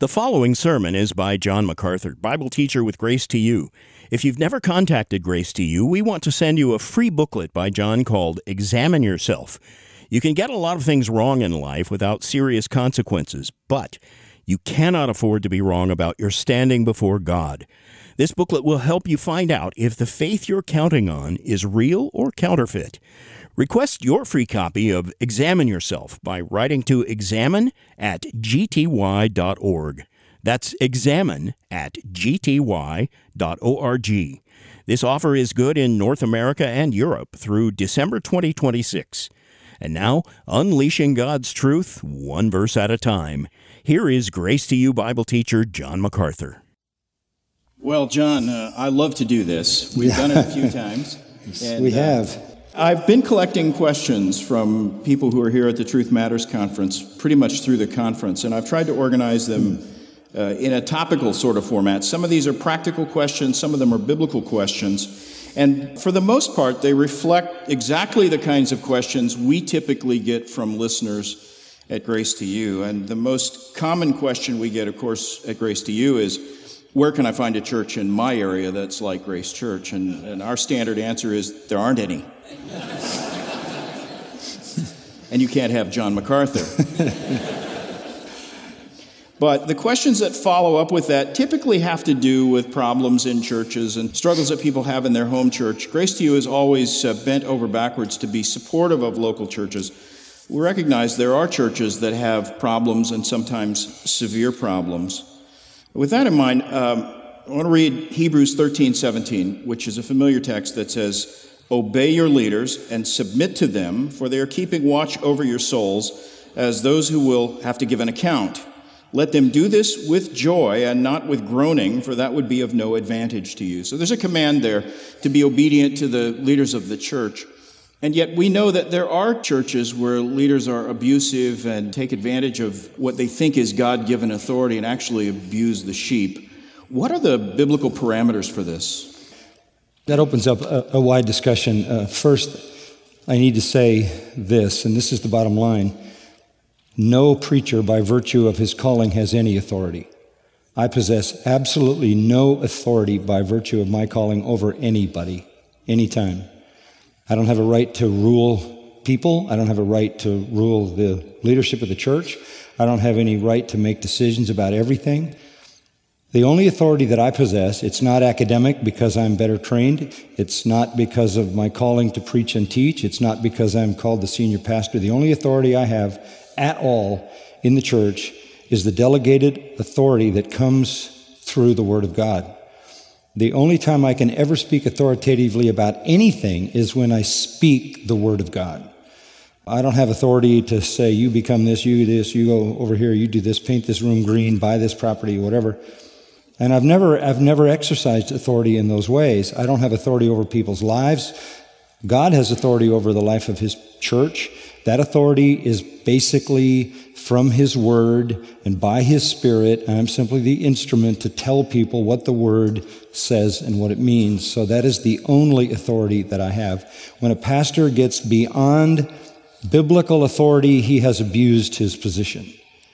The following sermon is by John MacArthur, Bible teacher with Grace to You. If you've never contacted Grace to You, we want to send you a free booklet by John called Examine Yourself. You can get a lot of things wrong in life without serious consequences, but you cannot afford to be wrong about your standing before God. This booklet will help you find out if the faith you're counting on is real or counterfeit. Request your free copy of Examine Yourself by writing to examine@gty.org. That's examine@gty.org. This offer is good in North America and Europe through December 2026. And now, unleashing God's truth, one verse at a time. Here is Grace to You Bible teacher John MacArthur. Well, John, I love to do this. We've done it a few times. We have. I've been collecting questions from people who are here at the Truth Matters Conference pretty much through the conference, and I've tried to organize them in a topical sort of format. Some of these are practical questions, some of them are biblical questions, and for the most part, they reflect exactly the kinds of questions we typically get from listeners at Grace to You. And the most common question we get, of course, at Grace to You is, where can I find a church in my area that's like Grace Church? And our standard answer is, there aren't any. And you can't have John MacArthur. But the questions that follow up with that typically have to do with problems in churches and struggles that people have in their home church. Grace to You is always bent over backwards to be supportive of local churches. We recognize there are churches that have problems and sometimes severe problems. With that in mind, I want to read Hebrews 13:17, which is a familiar text that says, "Obey your leaders and submit to them, for they are keeping watch over your souls as those who will have to give an account. Let them do this with joy and not with groaning, for that would be of no advantage to you." So there's a command there to be obedient to the leaders of the church. And yet we know that there are churches where leaders are abusive and take advantage of what they think is God-given authority and actually abuse the sheep. What are the biblical parameters for this? That opens up a wide discussion. First, I need to say this, and this is the bottom line. No preacher, by virtue of his calling, has any authority. I possess absolutely no authority by virtue of my calling over anybody, anytime. I don't have a right to rule people. I don't have a right to rule the leadership of the church. I don't have any right to make decisions about everything. The only authority that I possess, it's not academic because I'm better trained. It's not because of my calling to preach and teach. It's not because I'm called the senior pastor. The only authority I have at all in the church is the delegated authority that comes through the Word of God. The only time I can ever speak authoritatively about anything is when I speak the Word of God. I don't have authority to say, you become this, you go over here, you do this, paint this room green, buy this property, whatever. And I've never exercised authority in those ways. I don't have authority over people's lives. God has authority over the life of His church. That authority is basically from His Word and by His Spirit, and I'm simply the instrument to tell people what the Word says and what it means. So that is the only authority that I have. When a pastor gets beyond biblical authority, he has abused his position.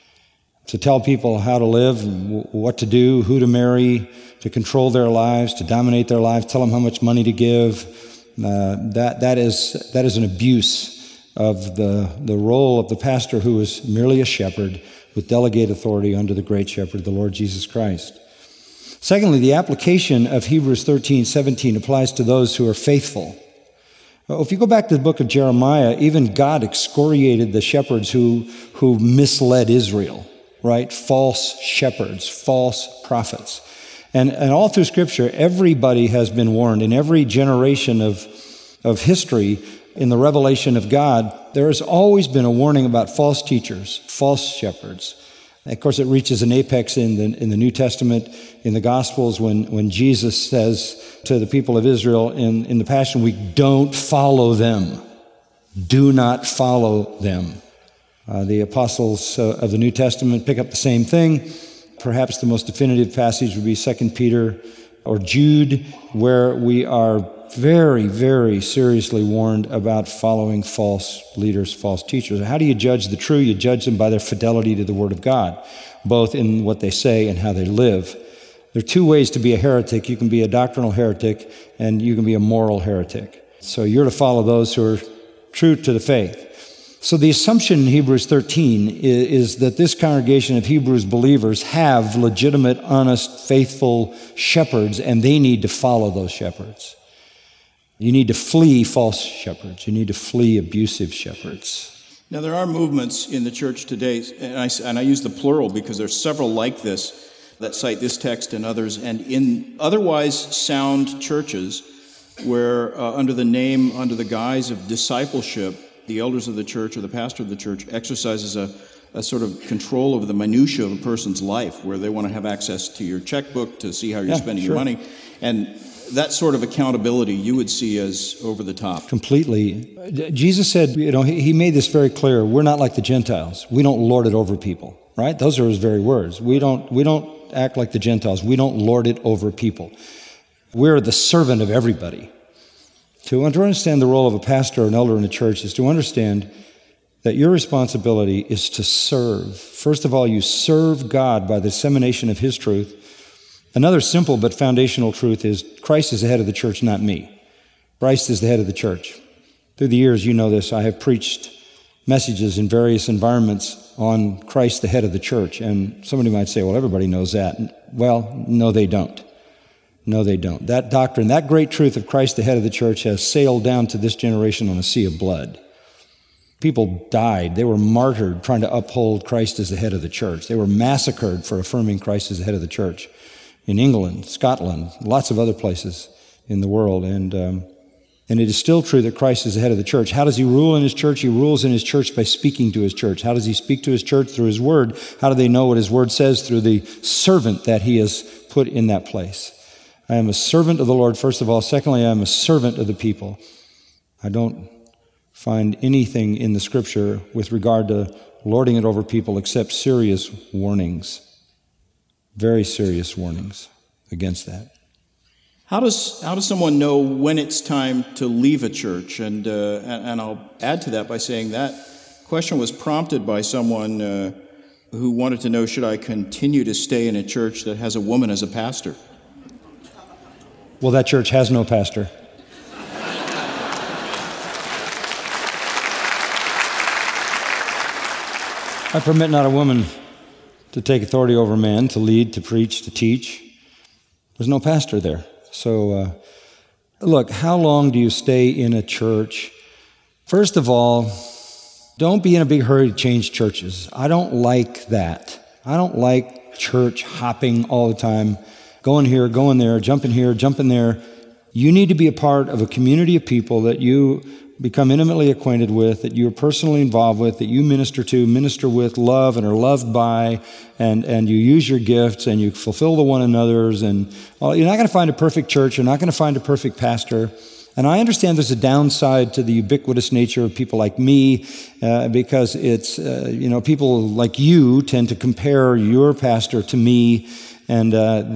To tell people how to live, what to do, who to marry, to control their lives, to dominate their lives, tell them how much money to give, that is an abuse of the role of the pastor, who is merely a shepherd with delegated authority under the great shepherd, the Lord Jesus Christ. Secondly, the application of Hebrews 13:17 applies to those who are faithful. If you go back to the book of Jeremiah, even God excoriated the shepherds who misled Israel, right? False shepherds, false prophets. And all through Scripture, everybody has been warned. In every generation of history, in the revelation of God, there has always been a warning about false teachers, false shepherds. Of course, it reaches an apex in the New Testament, in the Gospels, when Jesus says to the people of Israel in the Passion Week, don't follow them. Do not follow them. The apostles of the New Testament pick up the same thing. Perhaps the most definitive passage would be 2 Peter or Jude, where we are very, very seriously warned about following false leaders, false teachers. How do you judge the true? You judge them by their fidelity to the Word of God. both in what they say and how they live. There are two ways to be a heretic. You can be a doctrinal heretic and you can be a moral heretic. So you're to follow those who are true to the faith. So the assumption in Hebrews 13 is that this congregation of Hebrews believers have legitimate, honest, faithful shepherds, and they need to follow those shepherds. You need to flee false shepherds. You need to flee abusive shepherds. Now, there are movements in the church today, and I use the plural because there's several like this that cite this text and others, and in otherwise sound churches where under the guise of discipleship, the elders of the church or the pastor of the church exercises a sort of control over the minutia of a person's life, where they want to have access to your checkbook to see how you're spending your money. And that sort of accountability you would see as over the top. Completely. Jesus said, he made this very clear. We're not like the Gentiles. We don't lord it over people, right? Those are his very words. We don't act like the Gentiles. We don't lord it over people. We're the servant of everybody. To understand the role of a pastor or an elder in a church is to understand that your responsibility is to serve. First of all, you serve God by the dissemination of his truth. Another simple but foundational truth is Christ is the head of the church, not me. Christ is the head of the church. Through the years, you know this, I have preached messages in various environments on Christ, the head of the church. And somebody might say, well, everybody knows that. Well, no, they don't. No, they don't. That doctrine, that great truth of Christ, the head of the church, has sailed down to this generation on a sea of blood. People died. They were martyred trying to uphold Christ as the head of the church. They were massacred for affirming Christ as the head of the church in England, Scotland, lots of other places in the world. And it is still true that Christ is the head of the church. How does he rule in his church? He rules in his church by speaking to his church. How does he speak to his church? Through his word. How do they know what his word says? Through the servant that he has put in that place. I am a servant of the Lord, first of all. Secondly, I am a servant of the people. I don't find anything in the Scripture with regard to lording it over people except serious warnings, very serious warnings against that. How does someone know when it's time to leave a church? And I'll add to that by saying that question was prompted by someone who wanted to know, should I continue to stay in a church that has a woman as a pastor? Well, that church has no pastor. I permit not a woman to take authority over a man, to lead, to preach, to teach. There's no pastor there. So, look, how long do you stay in a church? First of all, don't be in a big hurry to change churches. I don't like that. I don't like church hopping all the time. Going here, going there, jumping here, jumping there. You need to be a part of a community of people that you become intimately acquainted with, that you're personally involved with, that you minister with, love, and are loved by, and you use your gifts, and you fulfill the one another's. And you're not going to find a perfect church. You're not going to find a perfect pastor. And I understand there's a downside to the ubiquitous nature of people like me, because it's, people like you tend to compare your pastor to me. And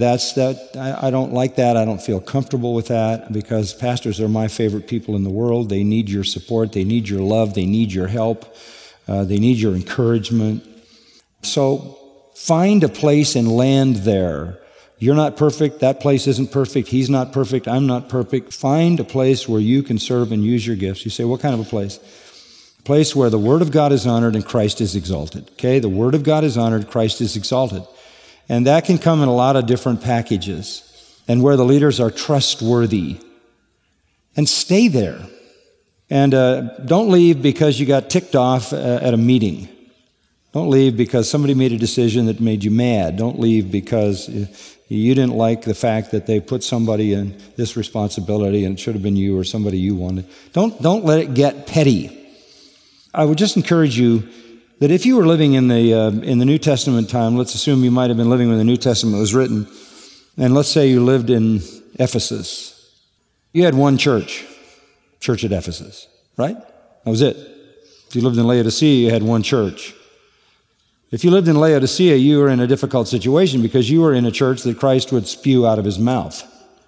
I don't like that. I don't feel comfortable with that, because pastors are my favorite people in the world. They need your support. They need your love. They need your help. They need your encouragement. So find a place and land there. You're not perfect. That place isn't perfect. He's not perfect. I'm not perfect. Find a place where you can serve and use your gifts. You say, what kind of a place? A place where the Word of God is honored and Christ is exalted. Okay? The Word of God is honored, Christ is exalted. And that can come in a lot of different packages, and where the leaders are trustworthy. And stay there. And don't leave because you got ticked off at a meeting. Don't leave because somebody made a decision that made you mad. Don't leave because you didn't like the fact that they put somebody in this responsibility and it should have been you or somebody you wanted. Don't let it get petty. I would just encourage you that if you were living in the New Testament time, let's assume you might have been living when the New Testament was written, and let's say you lived in Ephesus. You had one church at Ephesus, right? That was it. If you lived in Laodicea, you had one church. If you lived in Laodicea, you were in a difficult situation because you were in a church that Christ would spew out of his mouth.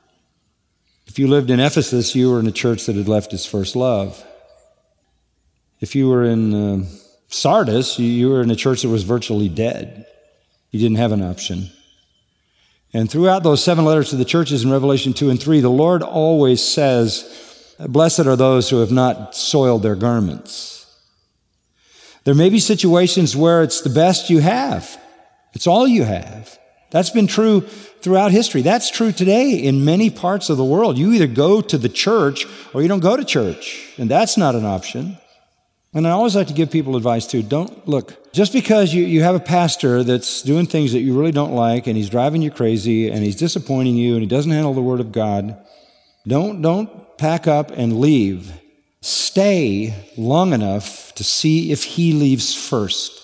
If you lived in Ephesus, you were in a church that had left its first love. If you were in Sardis, you were in a church that was virtually dead. He didn't have an option. And throughout those 7 letters to the churches in Revelation 2 and 3, the Lord always says, blessed are those who have not soiled their garments. There may be situations where it's the best you have. It's all you have. That's been true throughout history. That's true today in many parts of the world. You either go to the church or you don't go to church. And that's not an option. And I always like to give people advice too. Don't look, just because you have a pastor that's doing things that you really don't like and he's driving you crazy and he's disappointing you and he doesn't handle the Word of God, don't pack up and leave. Stay long enough to see if he leaves first.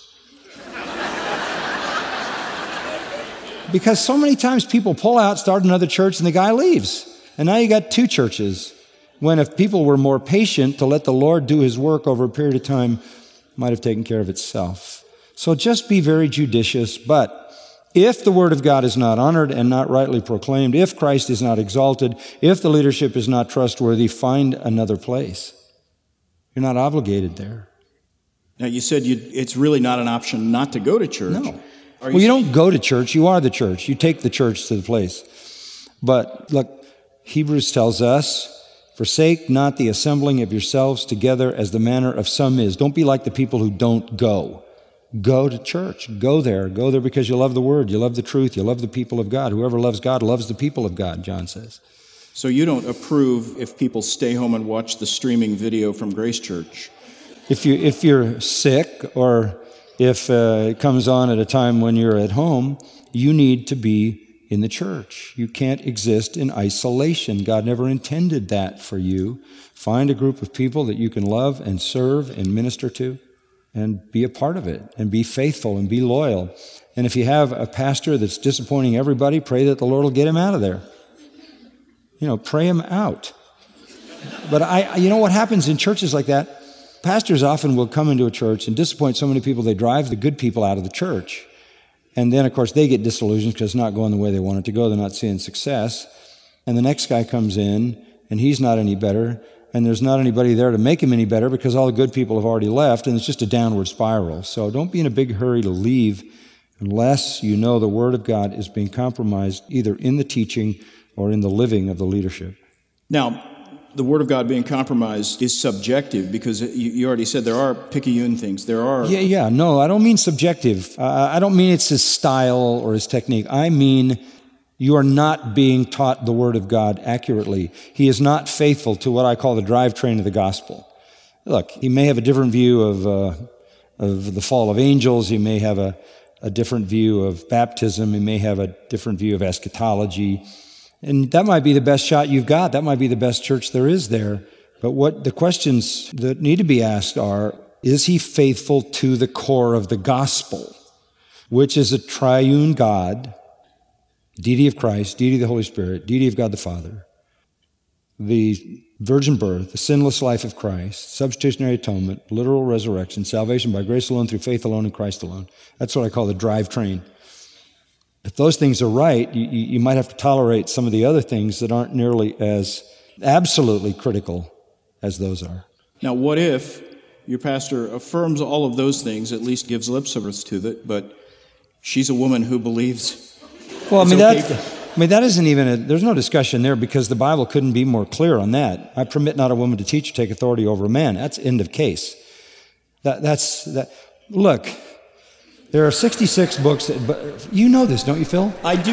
Because so many times people pull out, start another church, and the guy leaves. And now you got 2 churches. When if people were more patient to let the Lord do His work over a period of time, it might have taken care of itself. So just be very judicious. But if the Word of God is not honored and not rightly proclaimed, if Christ is not exalted, if the leadership is not trustworthy, find another place. You're not obligated there. Now, you said it's really not an option not to go to church. No. Well, you don't go to church. You are the church. You take the church to the place. But look, Hebrews tells us, forsake not the assembling of yourselves together as the manner of some is. Don't be like the people who don't go. Go to church. Go there. Go there because you love the Word. You love the truth. You love the people of God. Whoever loves God loves the people of God, John says. So you don't approve if people stay home and watch the streaming video from Grace Church? If you're sick or if it comes on at a time when you're at home, you need to be in the church. You can't exist in isolation. God never intended that for you. Find a group of people that you can love and serve and minister to and be a part of it and be faithful and be loyal. And if you have a pastor that's disappointing everybody, pray that the Lord will get him out of there. Pray him out. But you know what happens in churches like that? Pastors often will come into a church and disappoint so many people, they drive the good people out of the church. And then, of course, they get disillusioned because it's not going the way they want it to go. They're not seeing success. And the next guy comes in, and he's not any better, and there's not anybody there to make him any better because all the good people have already left, and it's just a downward spiral. So don't be in a big hurry to leave unless you know the Word of God is being compromised either in the teaching or in the living of the leadership. Now, the Word of God being compromised is subjective because you already said there are picayune things. There are... Yeah. No, I don't mean subjective. I don't mean it's his style or his technique. I mean you are not being taught the Word of God accurately. He is not faithful to what I call the drivetrain of the gospel. Look, he may have a different view of the fall of angels. He may have a different view of baptism. He may have a different view of eschatology. And that might be the best shot you've got. That might be the best church there is there. But what the questions that need to be asked are, is he faithful to the core of the gospel, which is a triune God, deity of Christ, deity of the Holy Spirit, deity of God the Father, the virgin birth, the sinless life of Christ, substitutionary atonement, literal resurrection, salvation by grace alone, through faith alone, in Christ alone. That's what I call the drivetrain. If those things are right, you might have to tolerate some of the other things that aren't nearly as absolutely critical as those are. Now, what if your pastor affirms all of those things, at least gives lip service to it, but she's a woman who believes... Well, that isn't even there's no discussion there because the Bible couldn't be more clear on that. I permit not a woman to teach or take authority over a man. That's end of case. Look... There are 66 books, but you know this, don't you, Phil? I do.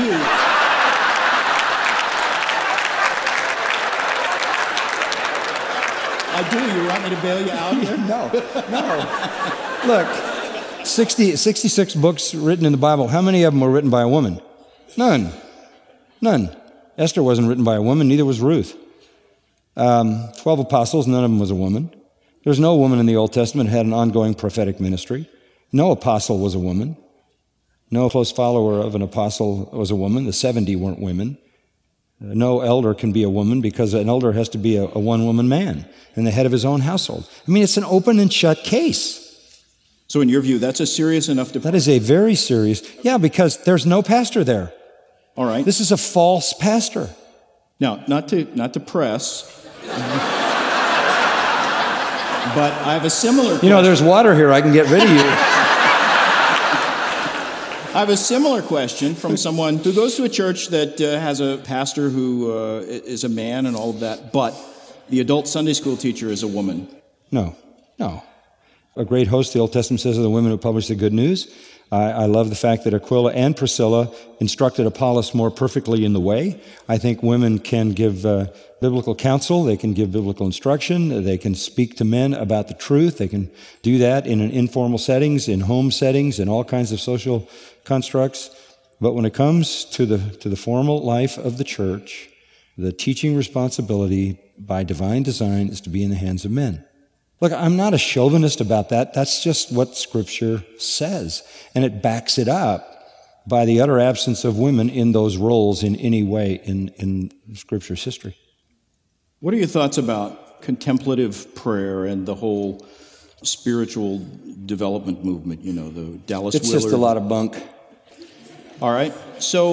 You want me to bail you out here? No. Look, 66 books written in the Bible. How many of them were written by a woman? None. Esther wasn't written by a woman, neither was Ruth. 12 apostles, none of them was a woman. There's no woman in the Old Testament who had an ongoing prophetic ministry. No apostle was a woman. No close follower of an apostle was a woman. The 70 weren't women. No elder can be a woman because an elder has to be a one-woman man and the head of his own household. I mean, it's an open and shut case. So in your view, that's a serious enough... That is a very serious... Yeah, because there's no pastor there. All right. This is a false pastor. Now, not to press... But I have a similar question. There's water here. I can get rid of you. I have a similar question from someone who goes to a church that has a pastor who is a man and all of that, but the adult Sunday school teacher is a woman. No. A great host, the Old Testament says, are the women who publish the good news. I love the fact that Aquila and Priscilla instructed Apollos more perfectly in the way. I think women can give biblical counsel. They can give biblical instruction. They can speak to men about the truth. They can do that in informal settings, in home settings, in all kinds of social constructs. But when it comes to the formal life of the church, the teaching responsibility by divine design is to be in the hands of men. Look, I'm not a chauvinist about that. That's just what Scripture says. And it backs it up by the utter absence of women in those roles in any way in Scripture's history. What are your thoughts about contemplative prayer and the whole spiritual development movement, the Dallas Willard? It's just a lot of bunk. All right. So...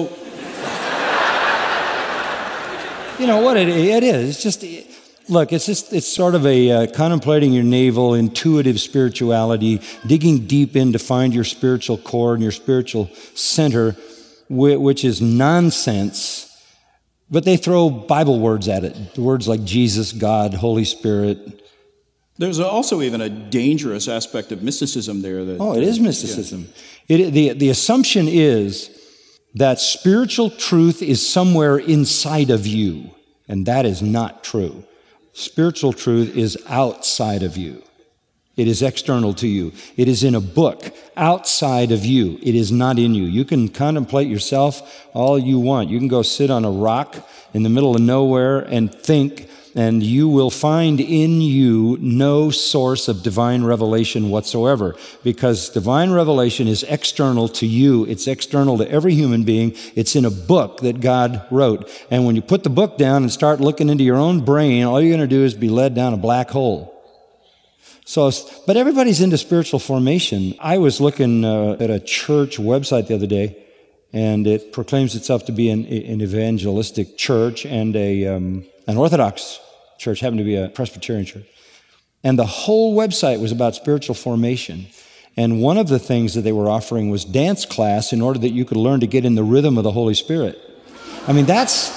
what it is. It's just... Look, it's sort of a contemplating your navel, intuitive spirituality, digging deep in to find your spiritual core and your spiritual center, which is nonsense. But they throw Bible words at it, words like Jesus, God, Holy Spirit. There's also even a dangerous aspect of mysticism there. It is mysticism. Yeah. The assumption is that spiritual truth is somewhere inside of you, and that is not true. Spiritual truth is outside of you. It is external to you. It is in a book outside of you. It is not in you. You can contemplate yourself all you want. You can go sit on a rock in the middle of nowhere and think, and you will find in you no source of divine revelation whatsoever, because divine revelation is external to you. It's external to every human being. It's in a book that God wrote. And when you put the book down and start looking into your own brain, all you're going to do is be led down a black hole. But everybody's into spiritual formation. I was looking at a church website the other day, and it proclaims itself to be an evangelistic church and an Orthodox church, happened to be a Presbyterian church. And the whole website was about spiritual formation. And one of the things that they were offering was dance class in order that you could learn to get in the rhythm of the Holy Spirit. I mean, that's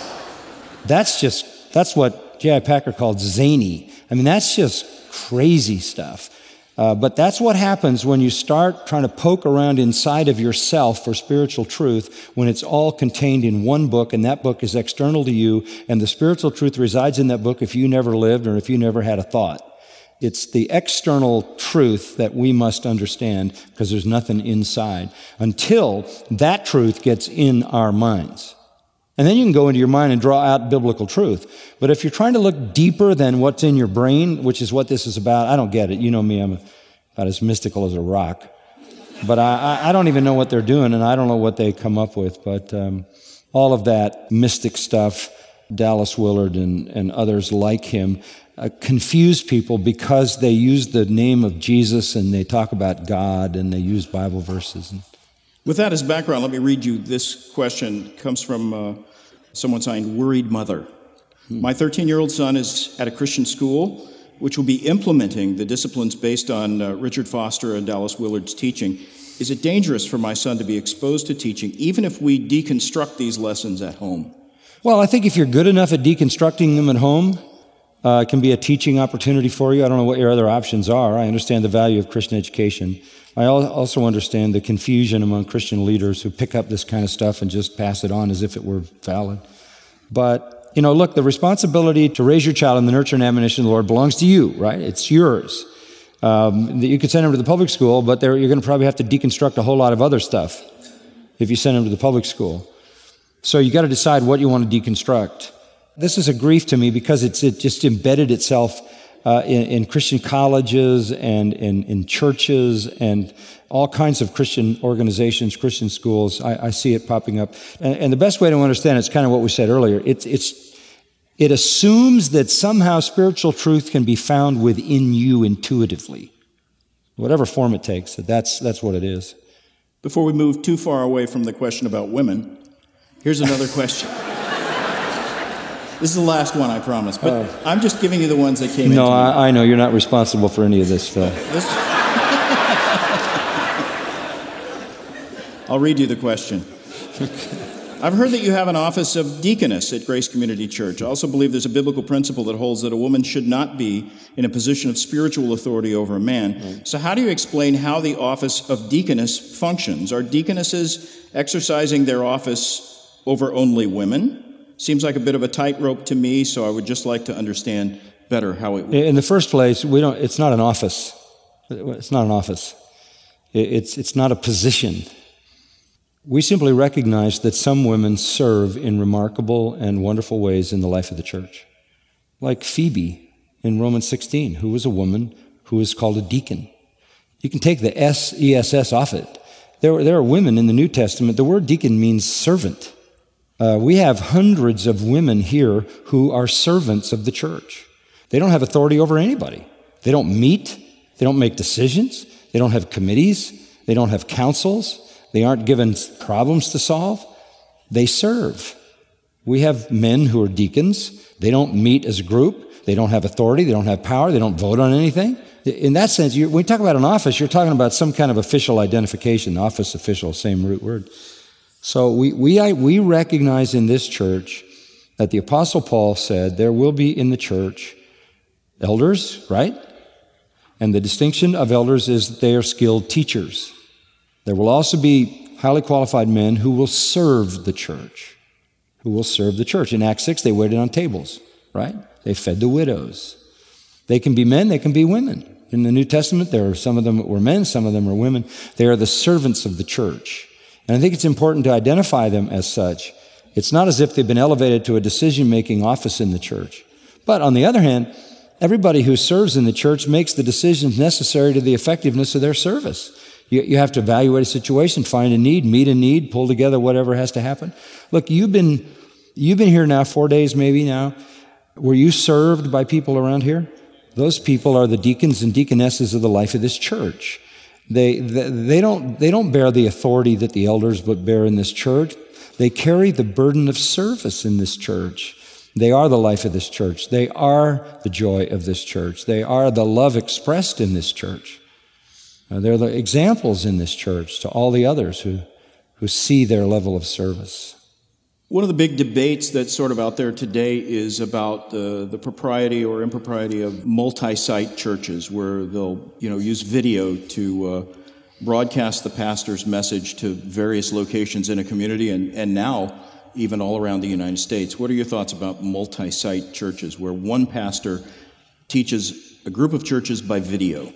what J.I. Packer called zany. I mean, that's just crazy stuff. But that's what happens when you start trying to poke around inside of yourself for spiritual truth, when it's all contained in one book, and that book is external to you, and the spiritual truth resides in that book if you never lived or if you never had a thought. It's the external truth that we must understand, because there's nothing inside, until that truth gets in our minds. And then you can go into your mind and draw out biblical truth. But if you're trying to look deeper than what's in your brain, which is what this is about, I don't get it. You know me, I'm about as mystical as a rock. But I don't even know what they're doing, and I don't know what they come up with. But all of that mystic stuff, Dallas Willard and others like him, confuse people because they use the name of Jesus and they talk about God and they use Bible verses. With that as background, let me read you this question. It comes from someone signed Worried Mother. My 13-year-old son is at a Christian school which will be implementing the disciplines based on Richard Foster and Dallas Willard's teaching. Is it dangerous for my son to be exposed to teaching, even if we deconstruct these lessons at home? Well, I think if you're good enough at deconstructing them at home, it can be a teaching opportunity for you. I don't know what your other options are. I understand the value of Christian education. I also understand the confusion among Christian leaders who pick up this kind of stuff and just pass it on as if it were valid. But, look, the responsibility to raise your child in the nurture and admonition of the Lord belongs to you, right? It's yours. You could send him to the public school, but you're going to probably have to deconstruct a whole lot of other stuff if you send him to the public school. So you got to decide what you want to deconstruct. This is a grief to me because it just embedded itself in Christian colleges and in churches and all kinds of Christian organizations, Christian schools. I see it popping up. And the best way to understand it is kind of what we said earlier. It assumes that somehow spiritual truth can be found within you intuitively. Whatever form it takes, that's what it is. Before we move too far away from the question about women, here's another question. This is the last one, I promise. But I'm just giving you the ones that came in. No, I know. You're not responsible for any of this, Phil. I'll read you the question. I've heard that you have an office of deaconess at Grace Community Church. I also believe there's a biblical principle that holds that a woman should not be in a position of spiritual authority over a man. Right. So how do you explain how the office of deaconess functions? Are deaconesses exercising their office over only women? Seems like a bit of a tightrope to me, so I would just like to understand better how it works. In the first place, it's not an office. It's not an office. It's not a position. We simply recognize that some women serve in remarkable and wonderful ways in the life of the church. Like Phoebe in Romans 16, who was a woman who was called a deacon. You can take the S-E-S-S off it. There are women in the New Testament. The word deacon means servant. We have hundreds of women here who are servants of the church. They don't have authority over anybody. They don't meet. They don't make decisions. They don't have committees. They don't have councils. They aren't given problems to solve. They serve. We have men who are deacons. They don't meet as a group. They don't have authority. They don't have power. They don't vote on anything. In that sense, when you talk about an office, you're talking about some kind of official identification. Office, official, same root word. So we recognize in this church that the Apostle Paul said there will be in the church elders, right? And the distinction of elders is that they are skilled teachers. There will also be highly qualified men who will serve the church, In Acts 6, they waited on tables, right? They fed the widows. They can be men, they can be women. In the New Testament, there are some of them were men, some of them are women. They are the servants of the church. And I think it's important to identify them as such. It's not as if they've been elevated to a decision-making office in the church. But on the other hand, everybody who serves in the church makes the decisions necessary to the effectiveness of their service. You have to evaluate a situation, find a need, meet a need, pull together whatever has to happen. Look, you've been here now 4 days maybe now. Were you served by people around here? Those people are the deacons and deaconesses of the life of this church. They don't bear the authority that the elders would bear in this church. They carry the burden of service in this church. They are the life of this church. They are the joy of this church. They are the love expressed in this church. They're the examples in this church to all the others who see their level of service. One of the big debates that's sort of out there today is about the propriety or impropriety of multi-site churches, where they'll use video to broadcast the pastor's message to various locations in a community and now even all around the United States. What are your thoughts about multi-site churches, where one pastor teaches a group of churches by video?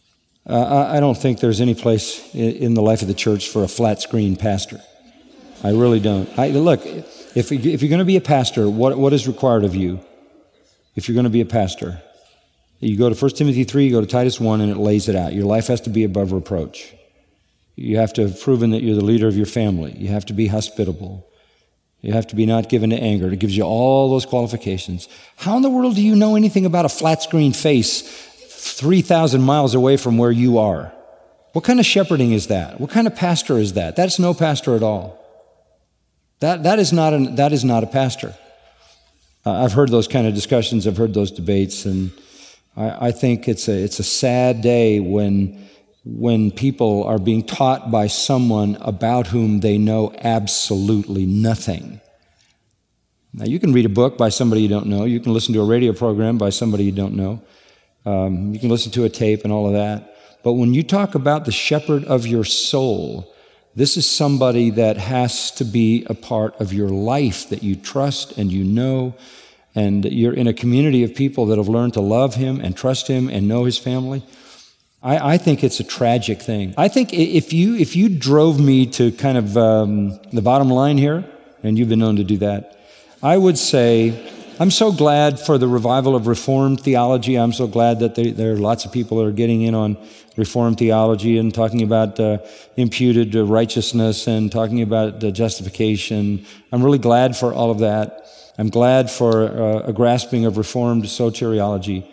I don't think there's any place in the life of the church for a flat-screen pastor. I really don't. Look, if you're going to be a pastor, what is required of you? If you're going to be a pastor, you go to 1 Timothy 3, you go to Titus 1, and it lays it out. Your life has to be above reproach. You have to have proven that you're the leader of your family. You have to be hospitable. You have to be not given to anger. It gives you all those qualifications. How in the world do you know anything about a flat-screen face 3,000 miles away from where you are? What kind of shepherding is that? What kind of pastor is that? That's no pastor at all. That is not a pastor. I've heard those kind of discussions. I've heard those debates, and I think it's a sad day when people are being taught by someone about whom they know absolutely nothing. Now, you can read a book by somebody you don't know. You can listen to a radio program by somebody you don't know. You can listen to a tape and all of that. But when you talk about the shepherd of your soul, this is somebody that has to be a part of your life that you trust and you know, and you're in a community of people that have learned to love him and trust him and know his family. I think it's a tragic thing. I think if you drove me to kind of the bottom line here, and you've been known to do that, I would say, I'm so glad for the revival of Reformed theology. I'm so glad that there are lots of people that are getting in on Reformed theology and talking about imputed righteousness and talking about justification. I'm really glad for all of that. I'm glad for a grasping of Reformed soteriology.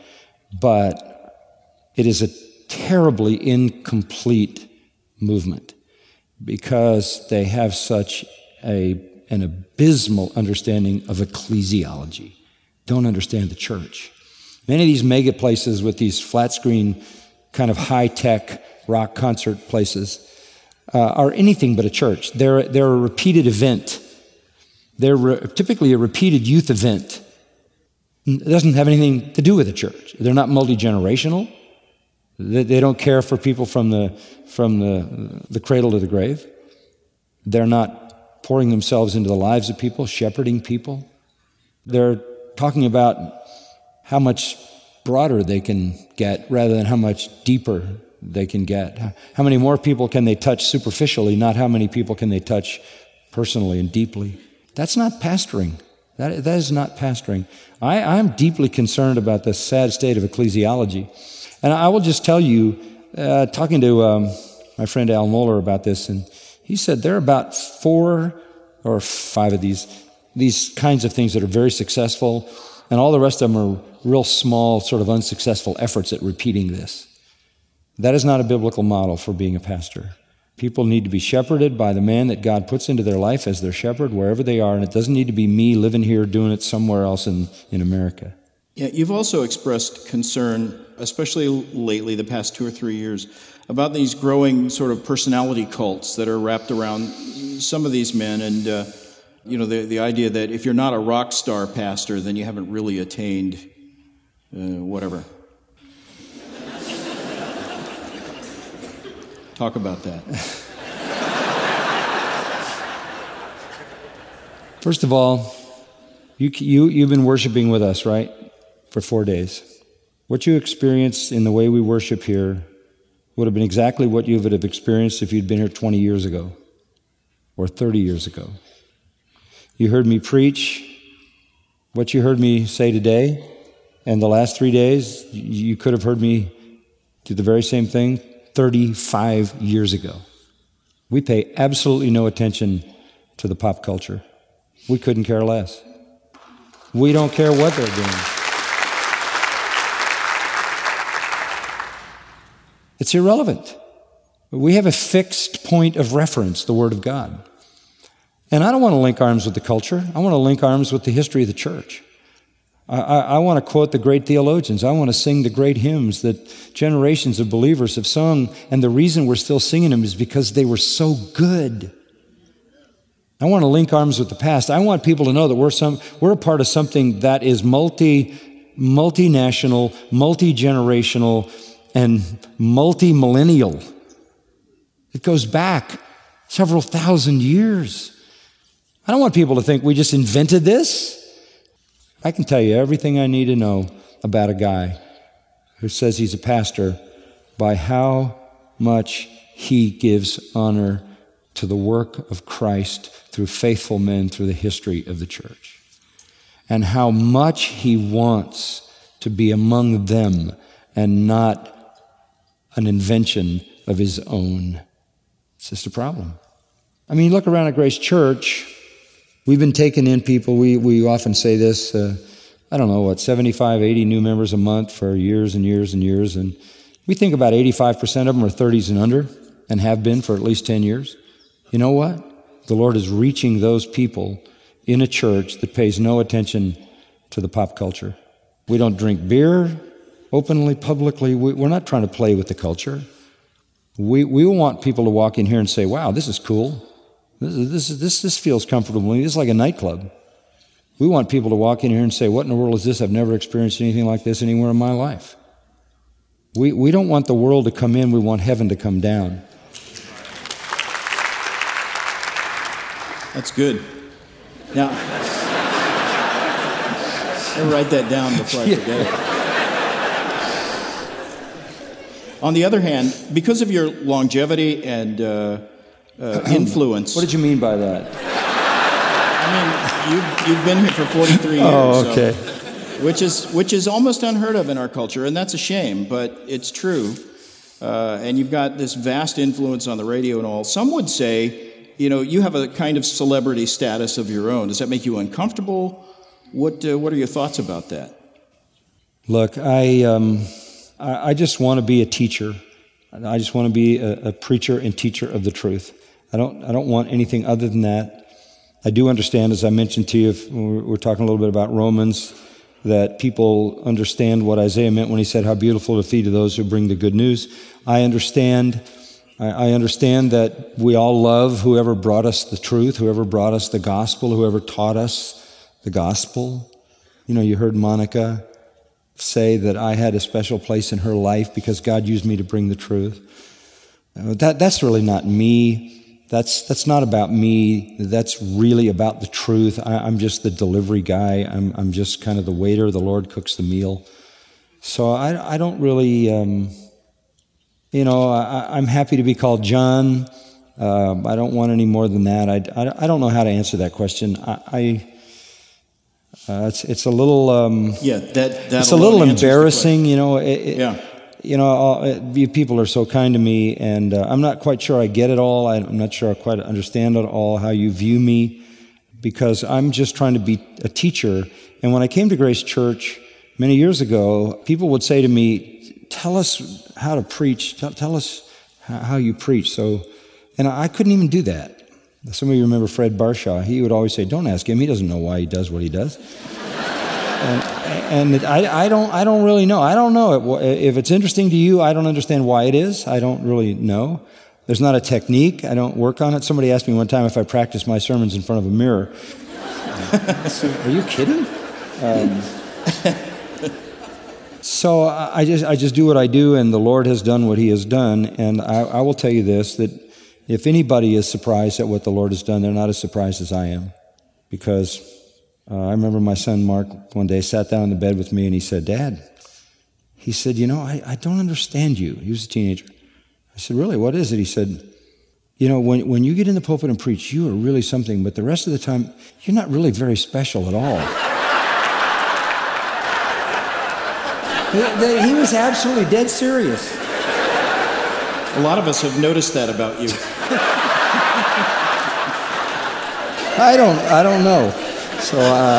But it is a terribly incomplete movement because they have such an abysmal understanding of ecclesiology. Don't understand the church. Many of these mega places with these flat screen kind of high-tech rock concert places, are anything but a church. They're a repeated event. They're typically a repeated youth event. It doesn't have anything to do with a church. They're not multi-generational. They don't care for people from the cradle to the grave. They're not pouring themselves into the lives of people, shepherding people. They're talking about how much broader they can get rather than how much deeper they can get. How many more people can they touch superficially, not how many people can they touch personally and deeply. That's not pastoring. That is not pastoring. I'm deeply concerned about the sad state of ecclesiology. And I will just tell you, talking to my friend Al Mohler about this, and he said there are about 4 or 5 of these kinds of things that are very successful, and all the rest of them are real small, sort of unsuccessful efforts at repeating this. That is not a biblical model for being a pastor. People need to be shepherded by the man that God puts into their life as their shepherd wherever they are, and it doesn't need to be me living here doing it somewhere else in America. Yeah, you've also expressed concern, especially lately, the past 2 or 3 years, about these growing sort of personality cults that are wrapped around some of these men, and the idea that if you're not a rock star pastor, then you haven't really attained whatever. Talk about that. First of all, you've been worshiping with us, right, for 4 days. What you experienced in the way we worship here would have been exactly what you would have experienced if you'd been here 20 years ago or 30 years ago. You heard me preach what you heard me say today, and the last 3 days, you could have heard me do the very same thing 35 years ago. We pay absolutely no attention to the pop culture. We couldn't care less. We don't care what they're doing. It's irrelevant. We have a fixed point of reference, the Word of God. And I don't want to link arms with the culture. I want to link arms with the history of the church. I want to quote the great theologians. I want to sing the great hymns that generations of believers have sung, and the reason we're still singing them is because they were so good. I want to link arms with the past. I want people to know that we're a part of something that is multinational, multi-generational, and multi-millennial. It goes back several thousand years. I don't want people to think we just invented this. I can tell you everything I need to know about a guy who says he's a pastor by how much he gives honor to the work of Christ through faithful men through the history of the church, and how much he wants to be among them and not an invention of his own. It's just a problem. I mean, look around at Grace Church. We've been taking in people, we often say this, 75, 80 new members a month for years and years and years, and we think about 85% of them are 30s and under and have been for at least 10 years. You know what? The Lord is reaching those people in a church that pays no attention to the pop culture. We don't drink beer openly, publicly. We're not trying to play with the culture. We want people to walk in here and say, wow, this is cool. This feels comfortable. This is like a nightclub. We want people to walk in here and say, what in the world is this? I've never experienced anything like this anywhere in my life. We don't want the world to come in. We want heaven to come down. That's good. Now, I'll write that down before I forget it. On the other hand, because of your longevity and influence... What did you mean by that? I mean, you've been here for 43 years. Oh, okay. Which is almost unheard of in our culture, and that's a shame, but it's true. And you've got this vast influence on the radio and all. Some would say, you have a kind of celebrity status of your own. Does that make you uncomfortable? What are your thoughts about that? Look, I just want to be a teacher. I just want to be a preacher and teacher of the truth. I don't want anything other than that. I do understand, as I mentioned to you, we're talking a little bit about Romans, that people understand what Isaiah meant when he said, how beautiful the feet of those who bring the good news. I understand I understand that we all love whoever brought us the truth, whoever brought us the gospel, whoever taught us the gospel. You know, you heard Monica say that I had a special place in her life because God used me to bring the truth. That's really not me. That's not about me. That's really about the truth. I'm just the delivery guy. I'm just kind of the waiter. The Lord cooks the meal. So I don't really, I'm happy to be called John. I don't want any more than that. I don't know how to answer that question. It's a little it's a little embarrassing, you know. People are so kind to me, and I'm not quite sure I get it all. I'm not sure I quite understand it all, how you view me, because I'm just trying to be a teacher. And when I came to Grace Church many years ago, people would say to me, tell us how to preach, tell us how you preach. And I couldn't even do that. Some of you remember Fred Barshaw. He would always say, don't ask him. He doesn't know why he does what he does. I don't really know. I don't know. If it's interesting to you, I don't understand why it is. I don't really know. There's not a technique. I don't work on it. Somebody asked me one time if I practice my sermons in front of a mirror. Are you kidding? So I just do what I do, and the Lord has done what He has done. And I will tell you this, that if anybody is surprised at what the Lord has done, they're not as surprised as I am. Because I remember my son Mark one day sat down in the bed with me and he said, Dad, he said, you know, I don't understand you. He was a teenager. I said, really, what is it? He said, you know, when you get in the pulpit and preach, you are really something, but the rest of the time, you're not really very special at all. He was absolutely dead serious. A lot of us have noticed that about you. I don't know. So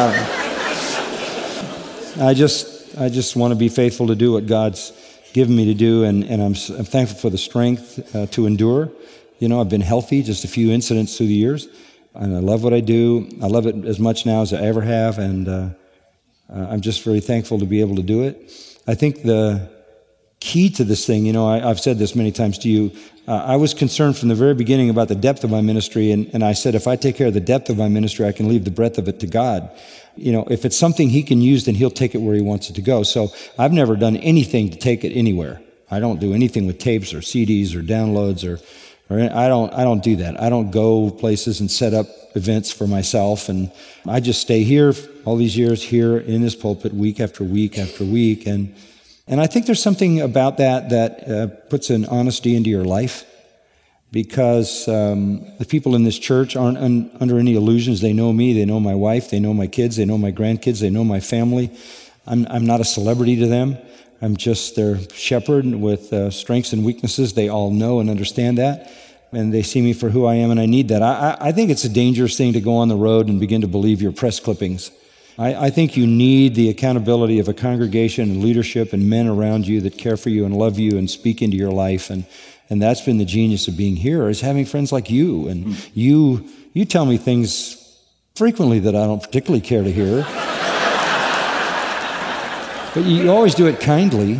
I just want to be faithful to do what God's given me to do, and I'm thankful for the strength to endure. You know, I've been healthy, just a few incidents through the years, and I love what I do. I love it as much now as I ever have, and I'm just very thankful to be able to do it. I think the key to this thing, you know, I've said this many times to you, I was concerned from the very beginning about the depth of my ministry, and I said, if I take care of the depth of my ministry, I can leave the breadth of it to God. You know, if it's something He can use, then He'll take it where He wants it to go. So I've never done anything to take it anywhere. I don't do anything with tapes or CDs or downloads or I don't do that. I don't go places and set up events for myself, and I just stay here all these years here in this pulpit week after week after week, and I think there's something about that puts an honesty into your life, because the people in this church aren't under any illusions. They know me, they know my wife, they know my kids, they know my grandkids, they know my family. I'm not a celebrity to them. I'm just their shepherd with strengths and weaknesses. They all know and understand that, and they see me for who I am, and I need that. I think it's a dangerous thing to go on the road and begin to believe your press clippings. I think you need the accountability of a congregation and leadership and men around you that care for you and love you and speak into your life. And that's been the genius of being here, is having friends like you. And you tell me things frequently that I don't particularly care to hear. But you always do it kindly.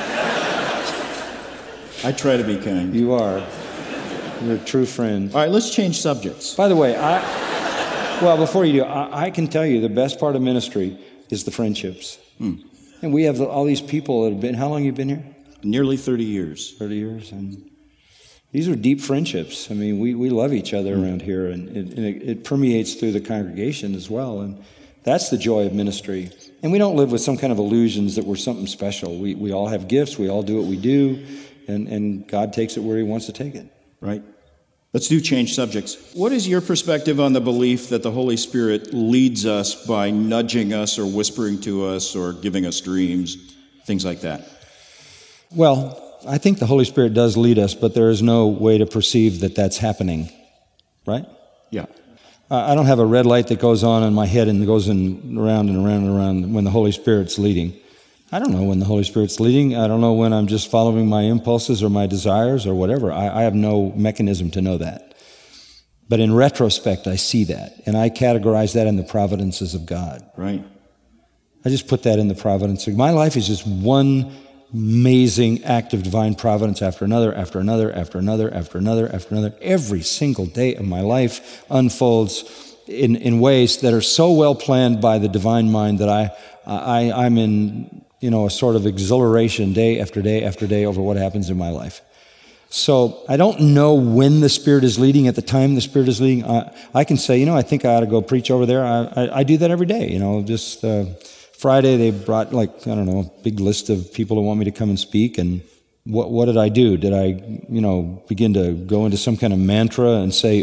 I try to be kind. You are. You're a true friend. All right, let's change subjects. By the way, well, before you do, I can tell you the best part of ministry is the friendships. And we have all these people that have been, how long have you been here? Nearly 30 years. 30 years. And these are deep friendships. I mean, we love each other around here, and it permeates through the congregation as well. And that's the joy of ministry. And we don't live with some kind of illusions that we're something special. We all have gifts. We all do what we do. And God takes it where He wants to take it. Right. Let's change subjects. What is your perspective on the belief that the Holy Spirit leads us by nudging us or whispering to us or giving us dreams, things like that? Well, I think the Holy Spirit does lead us, but there is no way to perceive that that's happening, right? Yeah. I don't have a red light that goes on in my head and goes around and around and around when the Holy Spirit's leading. I don't know when the Holy Spirit's leading. I don't know when I'm just following my impulses or my desires or whatever. I have no mechanism to know that. But in retrospect, I see that, and I categorize that in the providences of God. Right. I just put that in the providence. My life is just one amazing act of divine providence after another, after another, after another, after another, after another. Every single day of my life unfolds in ways that are so well planned by the divine mind that I'm in, a sort of exhilaration day after day after day over what happens in my life. So I don't know when the Spirit is leading, at the time the Spirit is leading. I can say, I think I ought to go preach over there. I do that every day, just Friday they brought a big list of people who want me to come and speak. And what did I do? Did I, begin to go into some kind of mantra and say,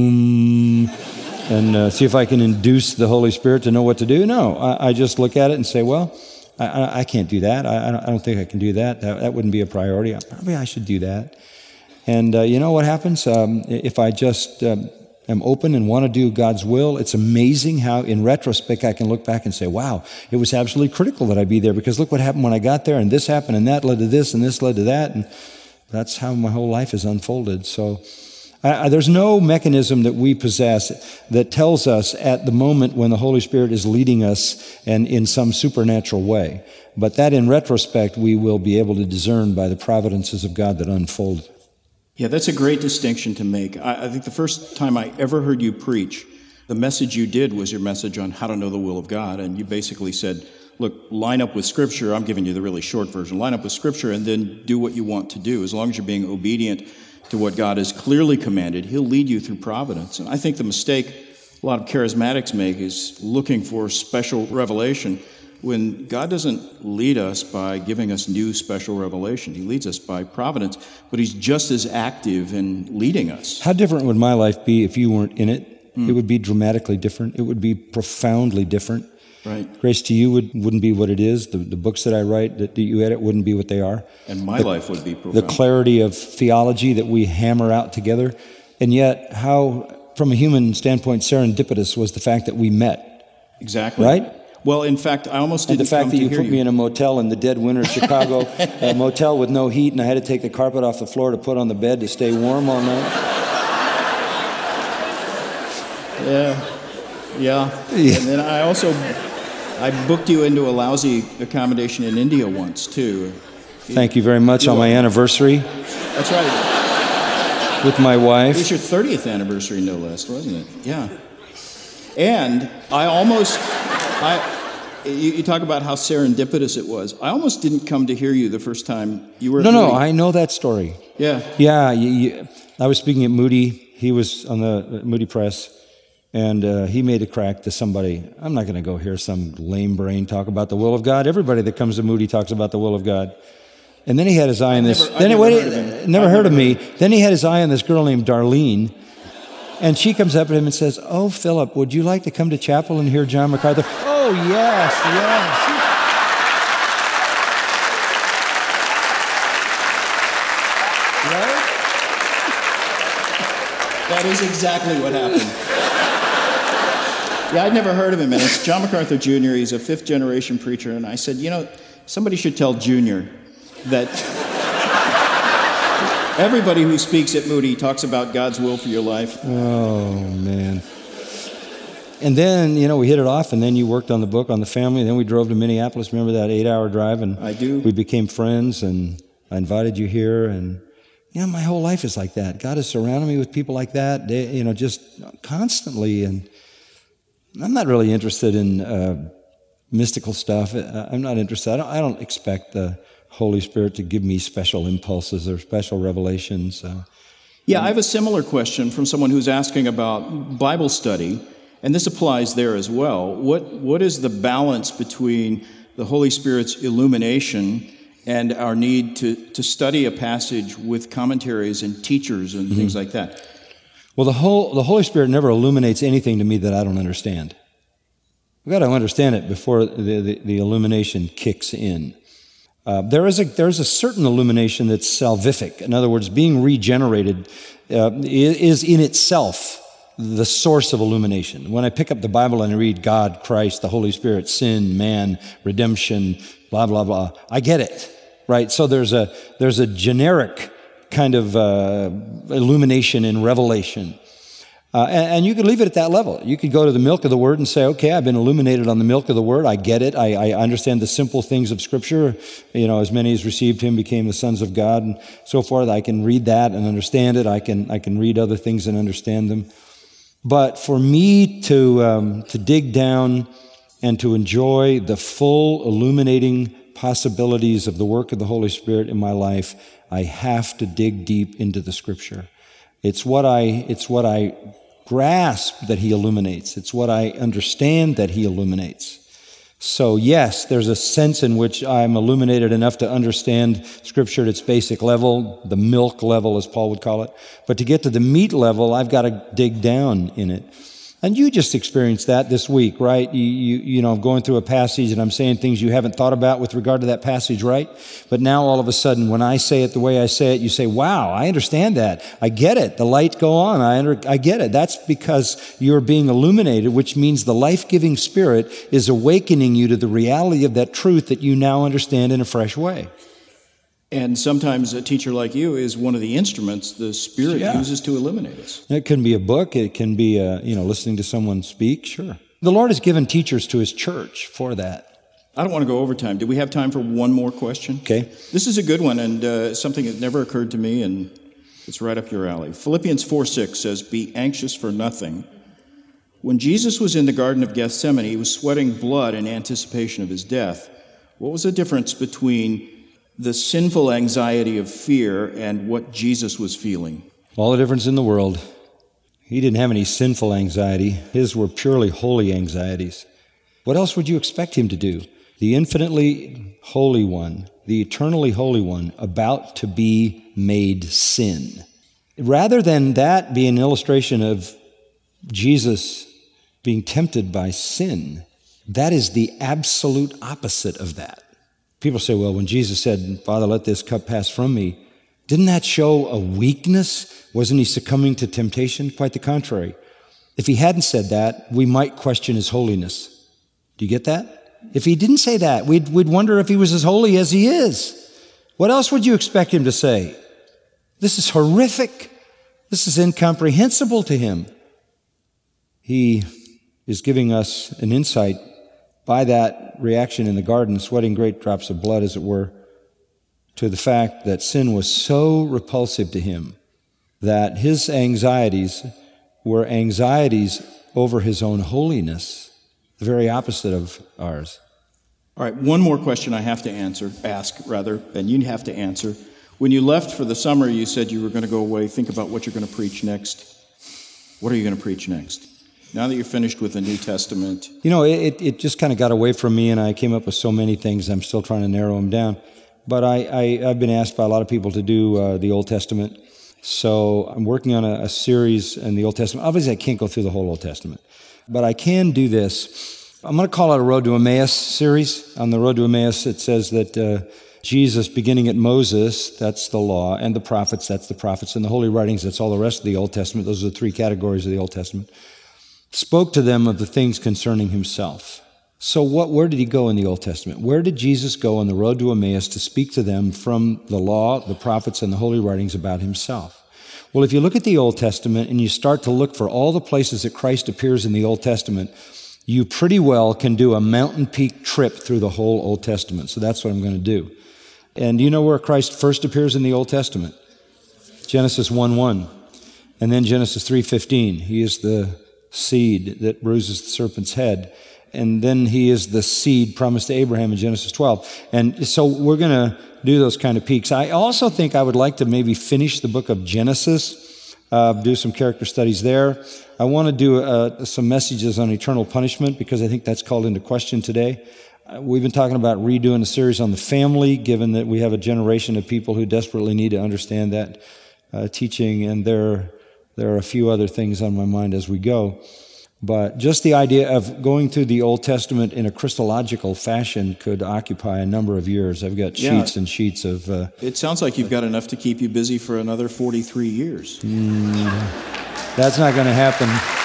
and see if I can induce the Holy Spirit to know what to do? No, I just look at it and say, well, I can't do that. I don't think I can do that. That wouldn't be a priority. Probably I should do that. And you know what happens? If I just am open and want to do God's will, it's amazing how, in retrospect, I can look back and say, wow, it was absolutely critical that I be there, because look what happened when I got there, and this happened, and that led to this, and this led to that, and that's how my whole life is unfolded. So there's no mechanism that we possess that tells us at the moment when the Holy Spirit is leading us and in some supernatural way. But that, in retrospect, we will be able to discern by the providences of God that unfold. Yeah, that's a great distinction to make. I think the first time I ever heard you preach, the message you did was your message on how to know the will of God. And you basically said, look, line up with Scripture. I'm giving you the really short version. Line up with Scripture and then do what you want to do. As long as you're being obedient to what God has clearly commanded, He'll lead you through providence. And I think the mistake a lot of charismatics make is looking for special revelation when God doesn't lead us by giving us new special revelation. He leads us by providence, but He's just as active in leading us. How different would my life be if you weren't in it? It would be dramatically different. It would be profoundly different. Right. Grace to You wouldn't be what it is. The books that I write, that you edit, wouldn't be what they are. And my life would be profound. The clarity of theology that we hammer out together. And yet, how, from a human standpoint, serendipitous was the fact that we met. Exactly. Right? Well, in fact, I almost didn't come to hear you. And the fact that you put me in a motel in the dead winter of Chicago, a motel with no heat, and I had to take the carpet off the floor to put on the bed to stay warm all night. Yeah. And then I booked you into a lousy accommodation in India once, too. Thank you very much on my anniversary. That's right. With my wife. It was your 30th anniversary, no less, wasn't it? Yeah. And you talk about how serendipitous it was. I almost didn't come to hear you the first time you were at Moody. No, I know that story. Yeah. Yeah, I was speaking at Moody. He was on the Moody Press, and he made a crack to somebody. I'm not going to go hear some lame brain talk about the will of God. Everybody that comes to Moody talks about the will of God. And then he had his eye on this. Never heard of me. Then he had his eye on this girl named Darlene. And she comes up to him and says, "Oh, Philip, would you like to come to chapel and hear John MacArthur?" "Oh, yes. Right? That is exactly what happened. Yeah, I'd never heard of him. And it's John MacArthur Jr. He's a fifth-generation preacher. And I said, somebody should tell Junior that everybody who speaks at Moody talks about God's will for your life. Oh, man. And then, we hit it off, and then you worked on the book, on the family, and then we drove to Minneapolis. Remember that 8-hour drive? And I do. We became friends, and I invited you here, and, my whole life is like that. God has surrounded me with people like that, just constantly, and I'm not really interested in mystical stuff. I'm not interested. I don't expect the Holy Spirit to give me special impulses or special revelations. Yeah, I have a similar question from someone who's asking about Bible study, and this applies there as well. What is the balance between the Holy Spirit's illumination and our need to study a passage with commentaries and teachers and things like that? Well, the Holy Spirit never illuminates anything to me that I don't understand. We've got to understand it before the illumination kicks in. There is a certain illumination that's salvific. In other words, being regenerated is in itself the source of illumination. When I pick up the Bible and I read God, Christ, the Holy Spirit, sin, man, redemption, blah, blah, blah, I get it, right? So there's a generic kind of illumination and revelation. And you could leave it at that level. You could go to the milk of the Word and say, okay, I've been illuminated on the milk of the Word. I get it. I understand the simple things of Scripture. As many as received Him became the sons of God and so forth. I can read that and understand it. I can read other things and understand them. But for me to dig down and to enjoy the full illuminating possibilities of the work of the Holy Spirit in my life, I have to dig deep into the Scripture. It's what I grasp that He illuminates. It's what I understand that He illuminates. So yes, there's a sense in which I'm illuminated enough to understand Scripture at its basic level, the milk level as Paul would call it. But to get to the meat level, I've got to dig down in it. And you just experienced that this week, right? You know, going through a passage and I'm saying things you haven't thought about with regard to that passage, right? But now all of a sudden, when I say it the way I say it, you say, wow, I understand that. I get it. The light go on. I get it. That's because you're being illuminated, which means the life-giving Spirit is awakening you to the reality of that truth that you now understand in a fresh way. And sometimes a teacher like you is one of the instruments the Spirit uses to illuminate us. It can be a book. It can be, listening to someone speak. Sure. The Lord has given teachers to His church for that. I don't want to go over time. Do we have time for one more question? Okay. This is a good one and something that never occurred to me, and it's right up your alley. Philippians 4:6 says, "Be anxious for nothing." When Jesus was in the Garden of Gethsemane, He was sweating blood in anticipation of His death. What was the difference between the sinful anxiety of fear and what Jesus was feeling? All the difference in the world. He didn't have any sinful anxiety. His were purely holy anxieties. What else would you expect Him to do? The infinitely holy one, the eternally holy one, about to be made sin. Rather than that be an illustration of Jesus being tempted by sin, that is the absolute opposite of that. People say, well, when Jesus said, Father, let this cup pass from me, didn't that show a weakness? Wasn't He succumbing to temptation? Quite the contrary. If He hadn't said that, we might question His holiness. Do you get that? If He didn't say that, we'd wonder if He was as holy as He is. What else would you expect Him to say? This is horrific. This is incomprehensible to Him. He is giving us an insight by that reaction in the garden, sweating great drops of blood, as it were, to the fact that sin was so repulsive to Him that His anxieties were anxieties over His own holiness, the very opposite of ours. All right, one more question I have to ask, and you have to answer. When you left for the summer, you said you were going to go away, think about what you're going to preach next. What are you going to preach next? Now that you're finished with the New Testament. You know, it just kind of got away from me, and I came up with so many things. I'm still trying to narrow them down. But I've been asked by a lot of people to do the Old Testament. So I'm working on a series in the Old Testament. Obviously, I can't go through the whole Old Testament. But I can do this. I'm going to call it a Road to Emmaus series. On the Road to Emmaus, it says that Jesus, beginning at Moses, that's the law, and the prophets, that's the prophets, and the holy writings, that's all the rest of the Old Testament. Those are the three categories of the Old Testament. Spoke to them of the things concerning Himself. So where did He go in the Old Testament? Where did Jesus go on the road to Emmaus to speak to them from the law, the prophets, and the holy writings about Himself? Well, if you look at the Old Testament and you start to look for all the places that Christ appears in the Old Testament, you pretty well can do a mountain peak trip through the whole Old Testament. So that's what I'm going to do. And do you know where Christ first appears in the Old Testament? Genesis 1:1. And then Genesis 3:15. He is the seed that bruises the serpent's head. And then He is the seed promised to Abraham in Genesis 12. And so we're going to do those kind of peaks. I also think I would like to maybe finish the book of Genesis, do some character studies there. I want to do some messages on eternal punishment because I think that's called into question today. We've been talking about redoing a series on the family, given that we have a generation of people who desperately need to understand that teaching, and there are a few other things on my mind as we go. But just the idea of going through the Old Testament in a Christological fashion could occupy a number of years. I've got sheets and sheets of... it sounds like you've got enough to keep you busy for another 43 years. That's not going to happen.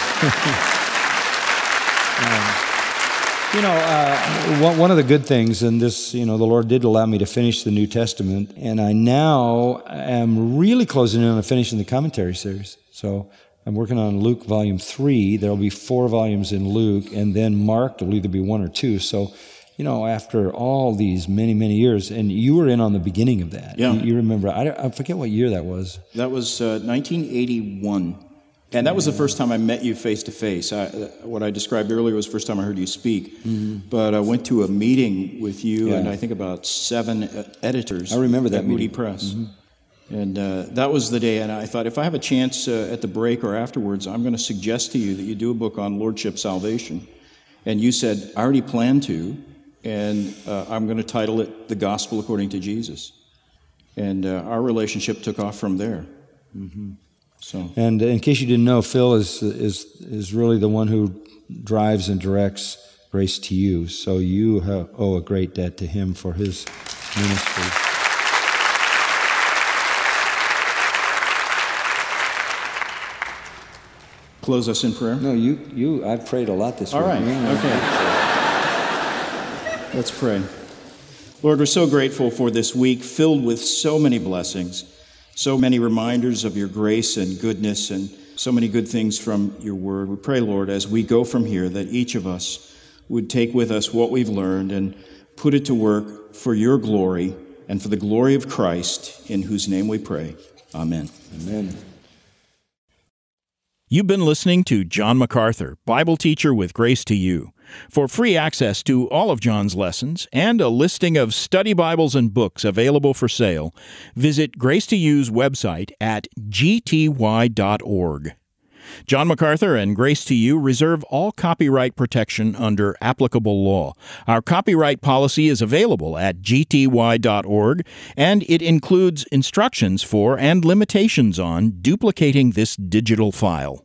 One of the good things, and this, the Lord did allow me to finish the New Testament, and I now am really closing in on finishing the commentary series. So I'm working on Luke volume 3. There'll be 4 volumes in Luke, and then Mark will either be 1 or 2. So, after all these many, many years, and you were in on the beginning of that. Yeah. You remember, I forget what year that was. That was 1981. And that was the first time I met you face to face. What I described earlier was the first time I heard you speak. Mm-hmm. But I went to a meeting with you and I think about 7 editors. I remember that at Moody meeting. Press. Mm-hmm. And that was the day, and I thought, if I have a chance at the break or afterwards, I'm going to suggest to you that you do a book on Lordship Salvation. And you said, I already plan to, and I'm going to title it The Gospel According to Jesus. And our relationship took off from there. Mm-hmm. So. And in case you didn't know, Phil is really the one who drives and directs Grace to You. So you owe a great debt to him for his ministry. Close us in prayer? No, I've prayed a lot this week. All right, okay. Let's pray. Lord, we're so grateful for this week filled with so many blessings, so many reminders of your grace and goodness, and so many good things from your word. We pray, Lord, as we go from here, that each of us would take with us what we've learned and put it to work for your glory and for the glory of Christ, in whose name we pray. Amen. Amen. You've been listening to John MacArthur, Bible teacher with Grace to You. For free access to all of John's lessons and a listing of study Bibles and books available for sale, visit Grace to You's website at gty.org. John MacArthur and Grace to You reserve all copyright protection under applicable law. Our copyright policy is available at gty.org, and it includes instructions for and limitations on duplicating this digital file.